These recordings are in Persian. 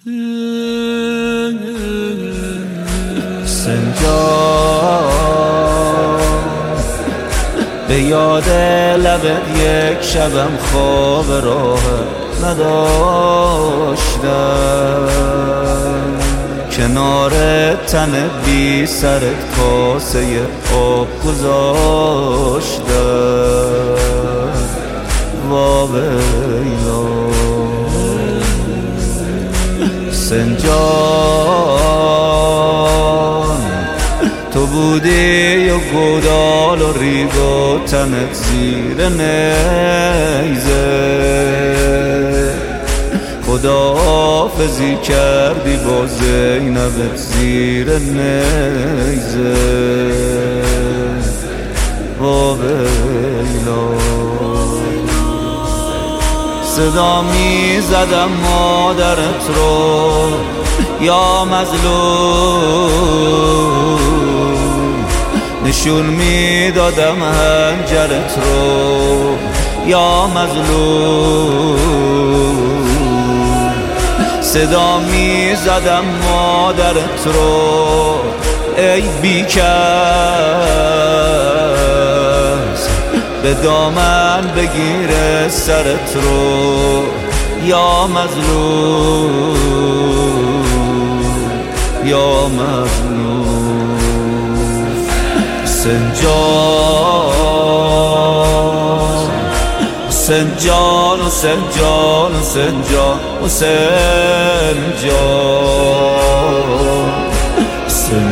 حسین به یاد لبت یک شبم خواب راه نداشتم، کنار تن بی سرت کاسه آب گذاشتم. واویلا حسین جان، تو بودی و گودال و ریگ و تنت زیر نیزه، خداحافظی کردی با زینبت زیر نیزه. واویلا صدا می زدم مادرت رو یا مظلوم، نشون می دادم هنجرت رو یا مظلوم. صدا می زدم مادرت رو ای بیکس، به دامن بگیر سرت رو یا مظلوم، یا مظلوم. حسین جان، حسین جان، حسین جان، حسین جان، حسین جان، حسین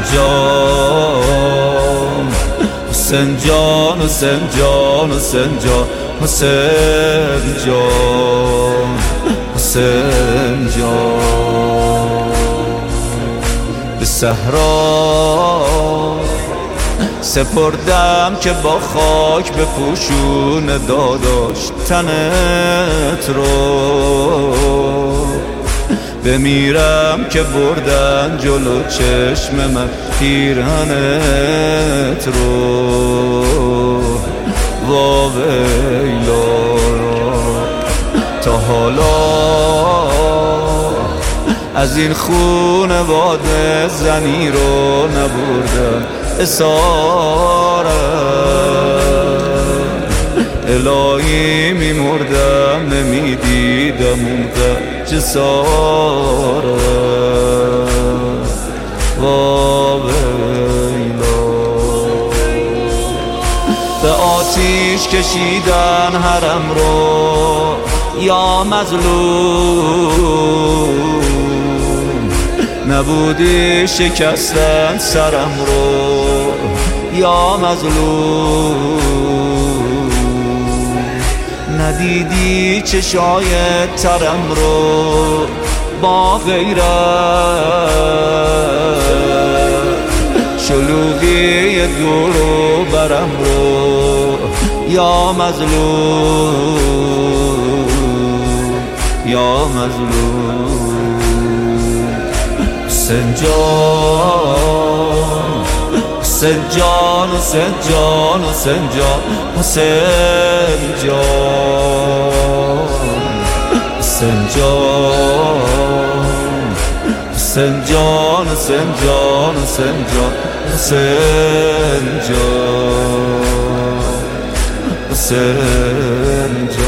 جان، حسین جان، حسین جان، حسین جان، حسین جان، حسین جان. به صحرا سپردم که با خاک بپوشون داداش تنت رو، بمیرم که بردن جلو چشم من پیرهنت رو. واویلا تا حالا از این خونواده زنی رو نبردم اسارت، الهی میمردم نمیدیدم اون جسارت. واویلا به آتیش کشیدن حرم رو یا مظلوم، نبودی شکستن سرم رو یا مظلوم، ندیدی چشای ترم رو با غیرت، شلوغی دور و برم رو یا مظلوم، یا مظلوم. حسین جان، حسین جان، حسین جان، حسین جان، حسین جان، حسین جان، حسین جان، حسین جان، حسین جان، حسین جان، حسین جان.